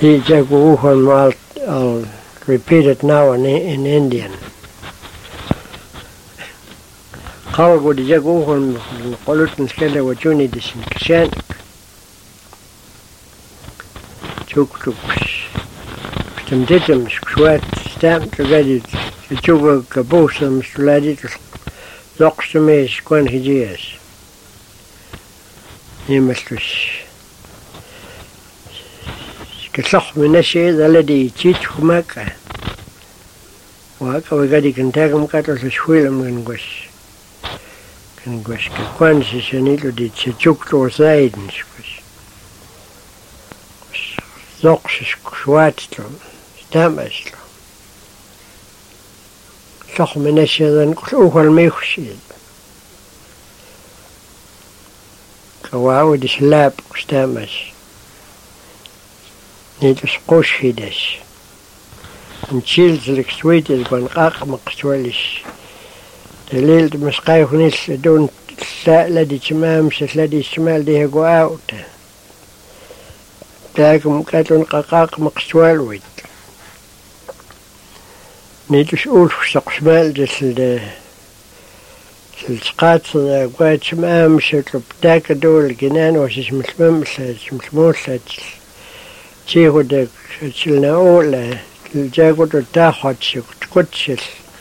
I'll repeat it now in Indian. Qalgu di jaguhun qolutn skele wajuni disin kishan. Chuk stemditum skwat stamp together chuga kabosam sladit loqsumes kwan hijias. Nimastus كصح من الشيء الذي تيجي معك وهكذا وقدي كنتاج مكاتل شوي لما كنقش كوان سيشانيلو دي تشوك لو زايد نشكش زوقش شواتلو ستامشلو صح من الشيء ذا نقول أوه الميخشي كواو دي سلاب ستامش نيتوس قوش هيداش نشيلت لك سويتي كون قاق مقسولش دليل مسقاي خنيس دون لا دي تمام لا دي شمال دي هو اوت تاكم كاتون قاق مقسول ويت نيتوس اول سق شمال دسل السقات قوات تمام شكل بتاك دول جنان وش مسمم مسموس تيجو دك تشلنا أولا الجاكو تاخد شكوتشل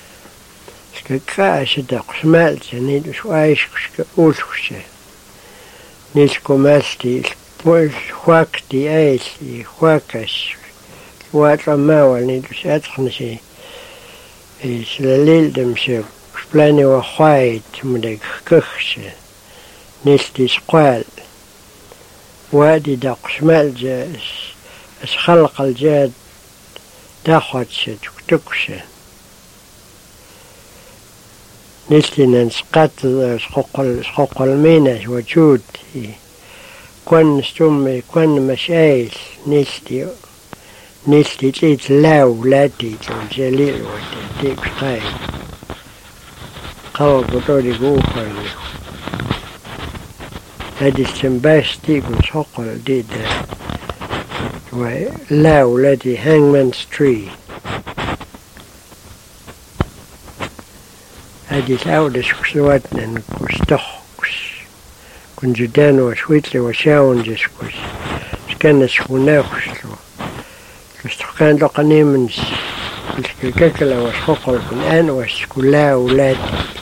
كاش دق شمالت نيد شوايش كأول شو نيسكو ماستي بوش خواكتي ايسي خواكش واتر ماوال نيد شاتخنشي سلاليل دمشي شبلاني وخوايت مدك كخش نيستي سقوال وادي دق شمال جاش اس خلق الجاد تاخد تكشه نسلي نسقط سقوق المينة وجود كون ستومي كون مشايل نسلي تيت لاو لاتي جليل وتيك قاي قوى بطولي قوفر هادي السنباش تيكون سقوق دي ده لا ولادي hangman's tree هذه الأولى سكسواتنا نكوستخكس كن جدان وشويتلي وشاون جسكس سكان سخوناكسلو كستخكان لقني من الكاكلا وشخوقل كن أنا وشكو لا ولادي